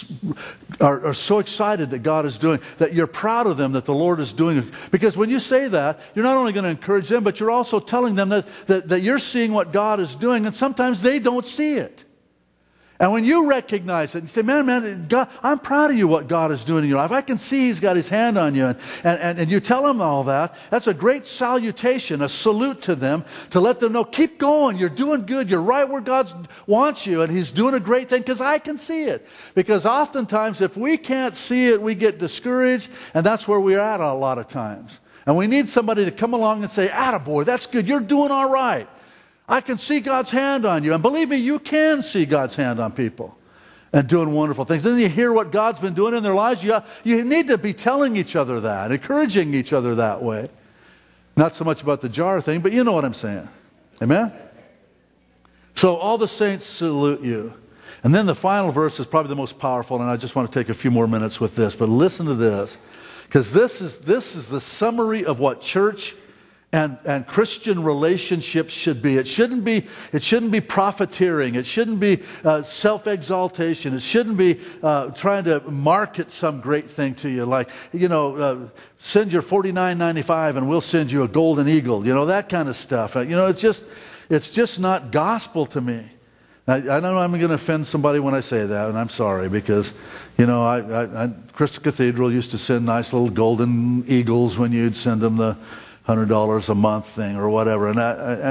are so excited that God is doing, that you're proud of them, that the Lord is doing. Because when you say that, you're not only going to encourage them, but you're also telling them that you're seeing what God is doing, and sometimes they don't see it. And when you recognize it and say, man, God, I'm proud of you, what God is doing in your life. I can see He's got His hand on you. And you tell them all that. That's a great salutation, a salute to them, to let them know, keep going. You're doing good. You're right where God wants you. And He's doing a great thing because I can see it. Because oftentimes, if we can't see it, we get discouraged. And that's where we're at a lot of times. And we need somebody to come along and say, attaboy, that's good. You're doing all right. I can see God's hand on you. And believe me, you can see God's hand on people and doing wonderful things. Then you hear what God's been doing in their lives. You need to be telling each other that, encouraging each other that way. Not so much about the jar thing, but you know what I'm saying. Amen? So all the saints salute you. And then the final verse is probably the most powerful, and I just want to take a few more minutes with this. But listen to this, because this is the summary of what church and Christian relationships should be. It shouldn't be profiteering. It shouldn't be self-exaltation. It shouldn't be trying to market some great thing to you, like, send your $49.95 and we'll send you a golden eagle. That kind of stuff. It's just not gospel to me. I know I'm going to offend somebody when I say that, and I'm sorry, because Crystal Cathedral used to send nice little golden eagles when you'd send them the $100 a month thing or whatever. And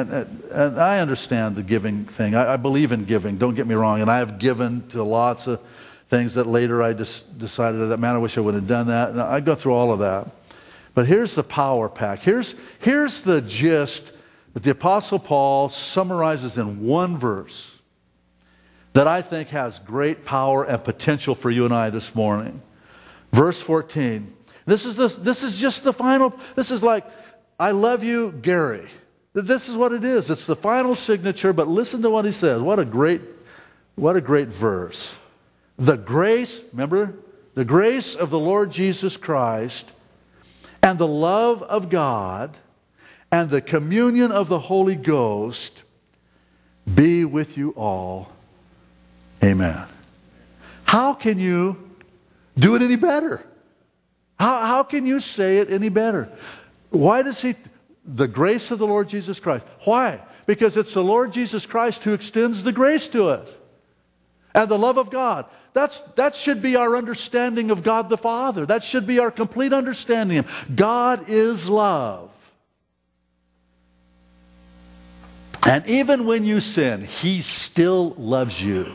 I understand the giving thing. I believe in giving, don't get me wrong. And I have given to lots of things that later I just decided that, man, I wish I would have done that. And I go through all of that. But here's the power pack. Here's the gist that the Apostle Paul summarizes in one verse that I think has great power and potential for you and I this morning. Verse 14. This is just the final. This is like, I love you, Gary. This is what it is. It's the final signature, but listen to what he says. What a great verse. The grace, remember, the grace of the Lord Jesus Christ and the love of God and the communion of the Holy Ghost be with you all. Amen. How can you do it any better? How can you say it any better? Why does the grace of the Lord Jesus Christ? Why? Because it's the Lord Jesus Christ who extends the grace to us. And the love of God. That should be our understanding of God the Father. That should be our complete understanding of Him. God is love. And even when you sin, He still loves you.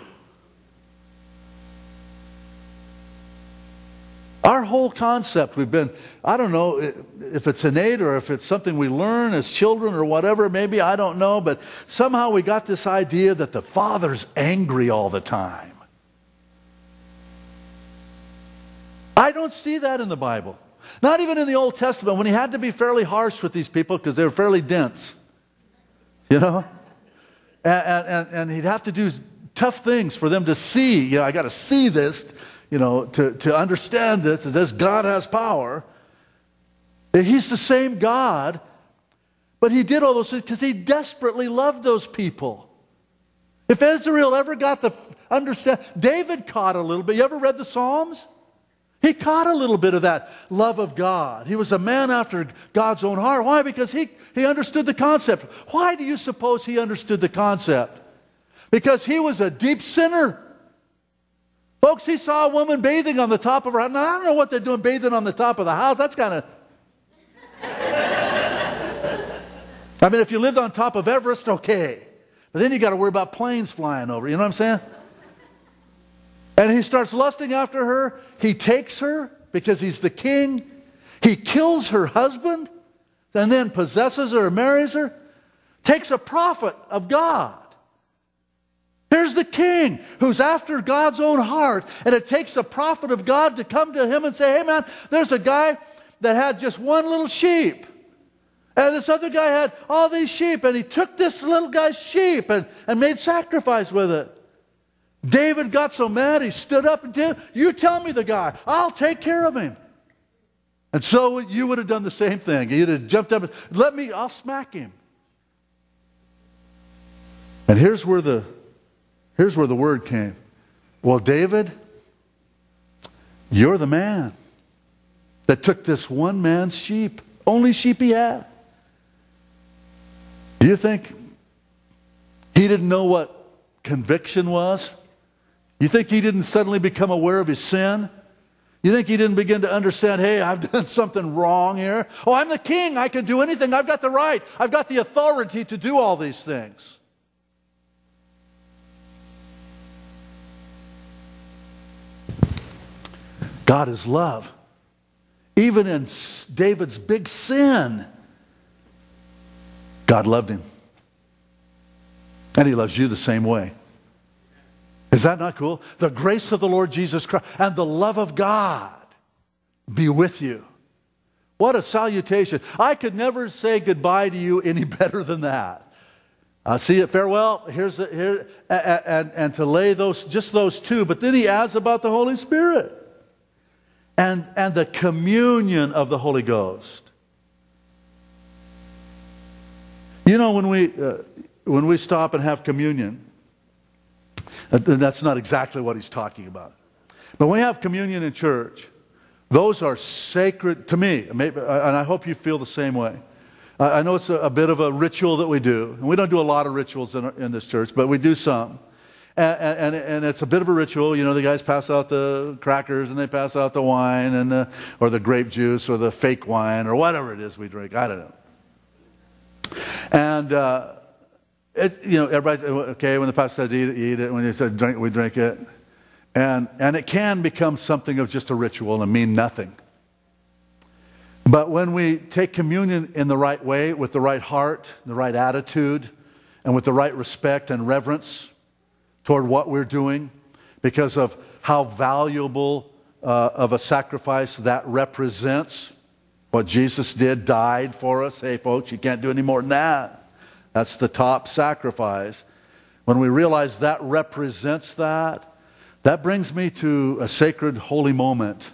Our whole concept, I don't know if it's innate or if it's something we learn as children or whatever, maybe, I don't know, but somehow we got this idea that the Father's angry all the time. I don't see that in the Bible. Not even in the Old Testament, when He had to be fairly harsh with these people because they were fairly dense. And He'd have to do tough things for them to see. I got to see this. To understand this God has power. He's the same God, but He did all those things because He desperately loved those people. If Israel ever got to understand, David caught a little bit. You ever read the Psalms? He caught a little bit of that love of God. He was a man after God's own heart. Why? Because he understood the concept. Why do you suppose he understood the concept? Because he was a deep sinner. Folks, he saw a woman bathing on the top of her house. Now, I don't know what they're doing bathing on the top of the house. That's kind of... I mean, if you lived on top of Everest, okay. But then you got to worry about planes flying over. You know what I'm saying? And he starts lusting after her. He takes her because he's the king. He kills her husband and then possesses her or marries her. Takes a prophet of God. Here's the king who's after God's own heart, and it takes a prophet of God to come to him and say, hey man, there's a guy that had just one little sheep, and this other guy had all these sheep, and he took this little guy's sheep and made sacrifice with it. David got so mad he stood up and said, you tell me the guy, I'll take care of him. And so you would have done the same thing. You'd have jumped up and I'll smack him. And here's where the here's where the word came. Well, David, you're the man that took this one man's sheep, only sheep he had. Do you think he didn't know what conviction was? You think he didn't suddenly become aware of his sin? You think he didn't begin to understand, hey, I've done something wrong here? Oh, I'm the king. I can do anything. I've got the right. I've got the authority to do all these things. God is love. Even in David's big sin, God loved him. And he loves you the same way. Is that not cool? The grace of the Lord Jesus Christ and the love of God be with you. What a salutation. I could never say goodbye to you any better than that. See it, farewell. And to lay just those two. But then he adds about the Holy Spirit and the communion of the Holy Ghost. You know, when we stop and have communion, that's not exactly what he's talking about. But when we have communion in church, those are sacred to me, and I hope you feel the same way. I know it's a bit of a ritual that we do. And we don't do a lot of rituals in this church, but we do some. And it's a bit of a ritual. You know, the guys pass out the crackers and they pass out the wine or the grape juice or the fake wine or whatever it is we drink. I don't know. And everybody, okay, when the pastor says eat it, when he said drink, we drink it. And it can become something of just a ritual and mean nothing. But when we take communion in the right way, with the right heart, the right attitude, and with the right respect and reverence toward what we're doing, because of how valuable of a sacrifice that represents, what Jesus did, died for us. Hey, folks, you can't do any more than that. That's the top sacrifice. When we realize that represents that brings me to a sacred, holy moment.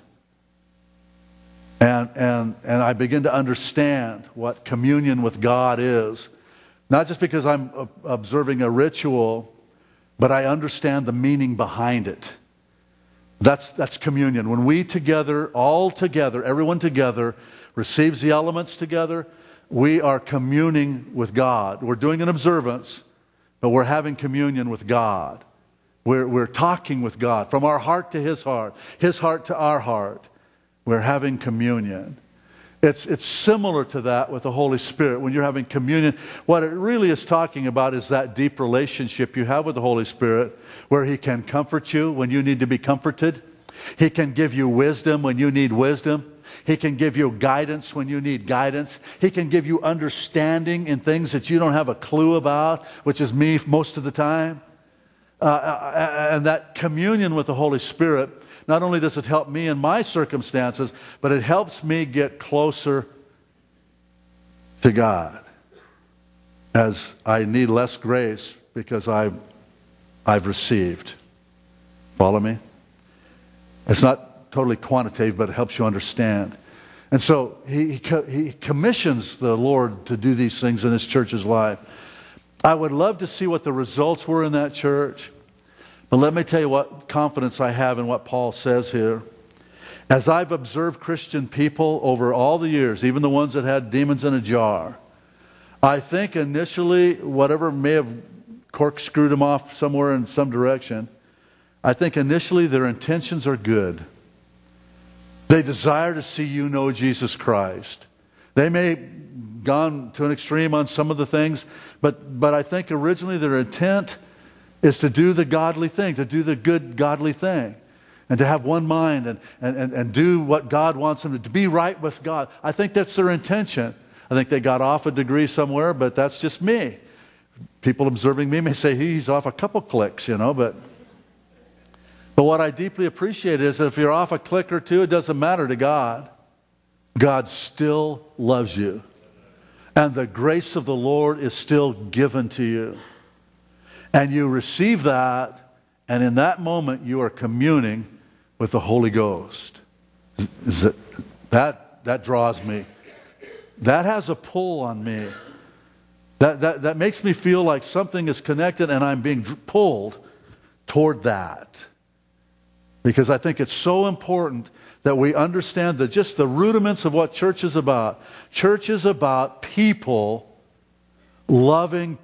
And I begin to understand what communion with God is. Not just because I'm observing a ritual, but I understand the meaning behind it. That's communion. When we together, all together, everyone together, receives the elements together, we are communing with God. We're doing an observance, but we're having communion with God. We're talking with God from our heart to His heart to our heart. We're having communion. It's similar to that with the Holy Spirit. When you're having communion, what it really is talking about is that deep relationship you have with the Holy Spirit, where He can comfort you when you need to be comforted. He can give you wisdom when you need wisdom. He can give you guidance when you need guidance. He can give you understanding in things that you don't have a clue about, which is me most of the time. And that communion with the Holy Spirit, not only does it help me in my circumstances, but it helps me get closer to God as I need less grace because I've received. Follow me? It's not totally quantitative, but it helps you understand. And so he commissions the Lord to do these things in this church's life. I would love to see what the results were in that church. But let me tell you what confidence I have in what Paul says here. As I've observed Christian people over all the years, even the ones that had demons in a jar, I think initially, whatever may have corkscrewed them off somewhere in some direction, I think initially their intentions are good. They desire to see you know Jesus Christ. They may have gone to an extreme on some of the things, but I think originally their intent is to do the godly thing, to do the good godly thing, and to have one mind and do what God wants them to be right with God. I think that's their intention. I think they got off a degree somewhere, but that's just me. People observing me may say, he's off a couple clicks, but what I deeply appreciate is that if you're off a click or two, it doesn't matter to God. God still loves you. And the grace of the Lord is still given to you. And you receive that, and in that moment you are communing with the Holy Ghost. That draws me. That has a pull on me. That makes me feel like something is connected and I'm being pulled toward that. Because I think it's so important that we understand that just the rudiments of what church is about. Church is about people loving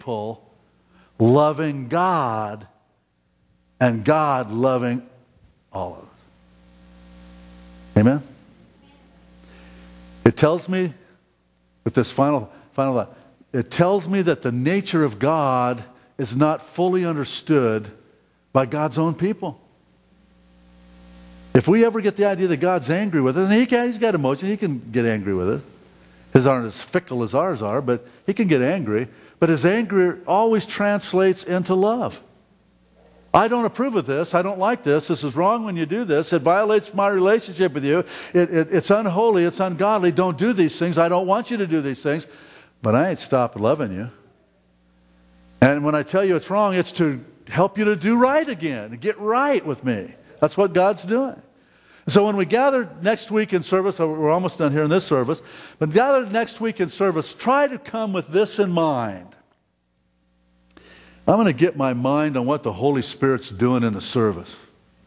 God, and God loving all of us. Amen? It tells me, with this final thought, it tells me that the nature of God is not fully understood by God's own people. If we ever get the idea that God's angry with us, and he's got emotion, he can get angry with us. His aren't as fickle as ours are, but he can get angry. But his anger always translates into love. I don't approve of this. I don't like this. This is wrong when you do this. It violates my relationship with you. It's unholy. It's ungodly. Don't do these things. I don't want you to do these things. But I ain't stopped loving you. And when I tell you it's wrong, it's to help you to do right again, to get right with me. That's what God's doing. So when we gather next week in service, we're almost done here in this service, but gather next week in service, try to come with this in mind. I'm going to get my mind on what the Holy Spirit's doing in the service.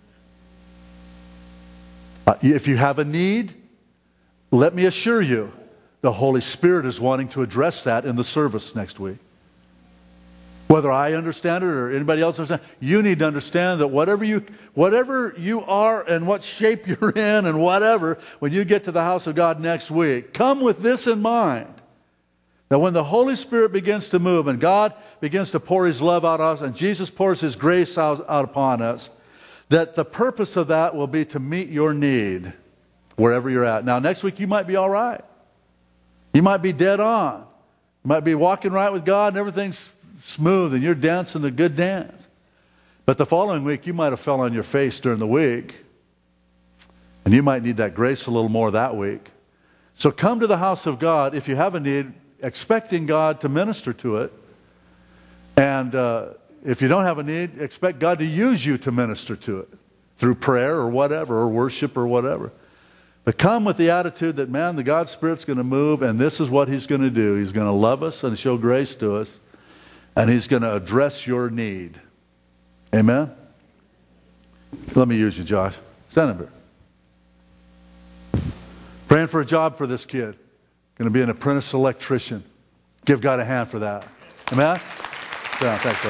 If you have a need, let me assure you, the Holy Spirit is wanting to address that in the service next week. Whether I understand it or anybody else understands, you need to understand that whatever you are and what shape you're in and whatever, when you get to the house of God next week, come with this in mind. That when the Holy Spirit begins to move and God begins to pour His love out on us and Jesus pours His grace out upon us, that the purpose of that will be to meet your need wherever you're at. Now, next week you might be all right. You might be dead on. You might be walking right with God and everything's smooth and you're dancing a good dance. But the following week you might have fell on your face during the week and you might need that grace a little more that week. So come to the house of God if you have a need, expecting God to minister to it. And if you don't have a need, expect God to use you to minister to it through prayer or whatever, or worship or whatever. But come with the attitude that, man, the God Spirit's going to move and this is what He's going to do. He's going to love us and show grace to us. And He's going to address your need. Amen? Let me use you, Josh. Stand up here. Praying for a job for this kid. Going to be an apprentice electrician. Give God a hand for that. Amen? Yeah, thanks,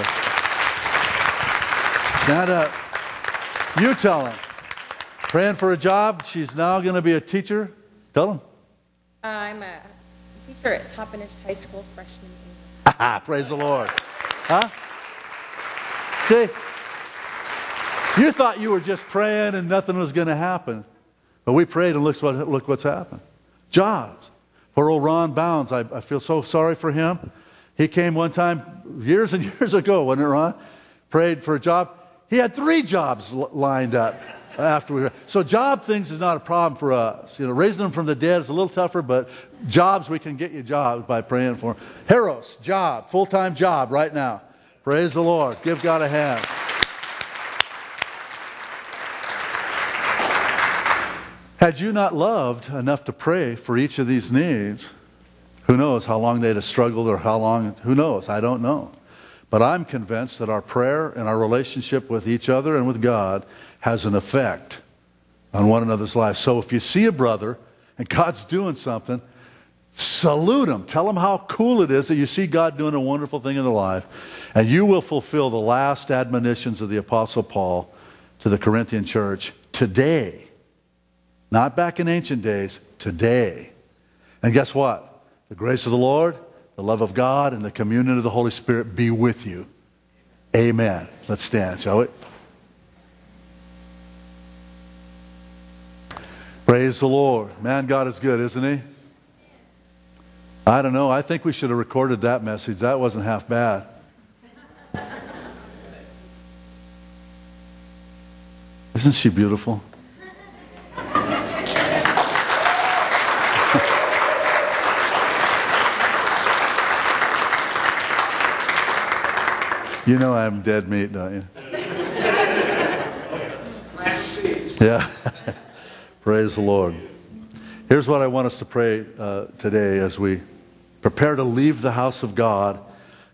bro. You tell him. Praying for a job. She's now going to be a teacher. Tell him. I'm a teacher at Toppenish High School, freshman. Praise the Lord. Huh? See? You thought you were just praying and nothing was going to happen. But we prayed and look what's happened. Jobs. Poor old Ron Bounds. I feel so sorry for him. He came one time years and years ago, wasn't it, Ron? Prayed for a job. He had 3 jobs lined up after we were. So job things is not a problem for us. You know, raising them from the dead is a little tougher, but jobs, we can get you jobs by praying for them. Heros, job, full-time job right now. Praise the Lord. Give God a hand. Had you not loved enough to pray for each of these needs, who knows how long they'd have struggled or how long, who knows, I don't know. But I'm convinced that our prayer and our relationship with each other and with God has an effect on one another's lives. So if you see a brother and God's doing something, salute him. Tell him how cool it is that you see God doing a wonderful thing in their life. And you will fulfill the last admonitions of the Apostle Paul to the Corinthian church today. Not back in ancient days, today. And guess what? The grace of the Lord, the love of God, and the communion of the Holy Spirit be with you. Amen. Let's stand, shall we? Praise the Lord. Man, God is good, isn't He? I don't know. I think we should have recorded that message. That wasn't half bad. Isn't she beautiful? You know I'm dead meat, don't you? Yeah. Praise the Lord. Here's what I want us to pray today as we prepare to leave the house of God,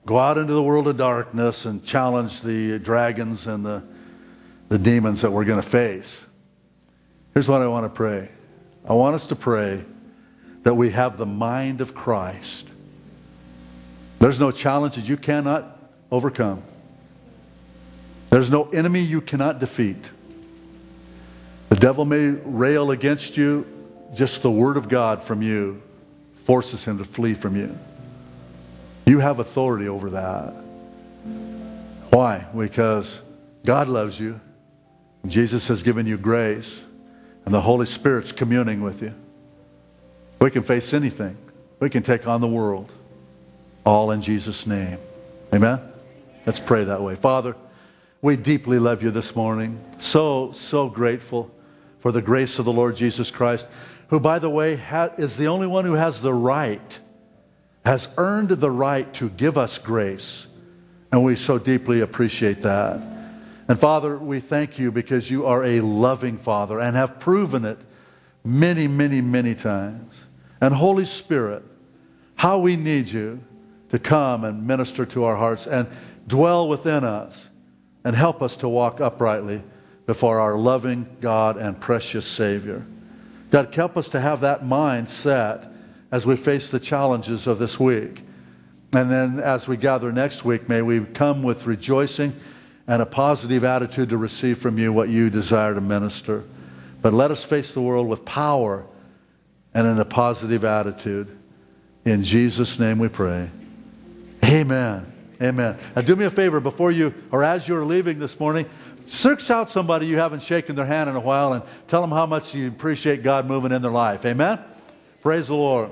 go out into the world of darkness and challenge the dragons and the demons that we're going to face. Here's what I want to pray. I want us to pray that we have the mind of Christ. There's no challenge that you cannot overcome. There's no enemy you cannot defeat. The devil may rail against you, just the word of God from you forces him to flee from you. You have authority over that. Why? Because God loves you. Jesus has given you grace. And the Holy Spirit's communing with you. We can face anything. We can take on the world. All in Jesus' name. Amen? Let's pray that way. Father, we deeply love you this morning. So grateful for the grace of the Lord Jesus Christ, who, by the way, is the only one who has the right, has earned the right to give us grace. And we so deeply appreciate that. And Father, we thank you because you are a loving Father and have proven it many times. And Holy Spirit, how we need you to come and minister to our hearts and dwell within us and help us to walk uprightly before our loving God and precious Savior. God, help us to have that mindset as we face the challenges of this week. And then as we gather next week, may we come with rejoicing and a positive attitude to receive from you what you desire to minister. But let us face the world with power and in a positive attitude. In Jesus' name we pray. Amen. Amen. Now do me a favor, before you, or as you're leaving this morning, search out somebody you haven't shaken their hand in a while and tell them how much you appreciate God moving in their life. Amen? Praise the Lord.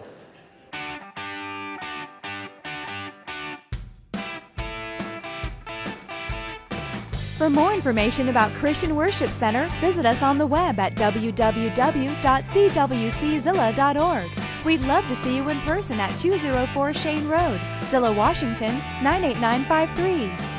For more information about Christian Worship Center, visit us on the web at www.cwczilla.org. We'd love to see you in person at 204 Shane Road, Zilla, Washington, 98953.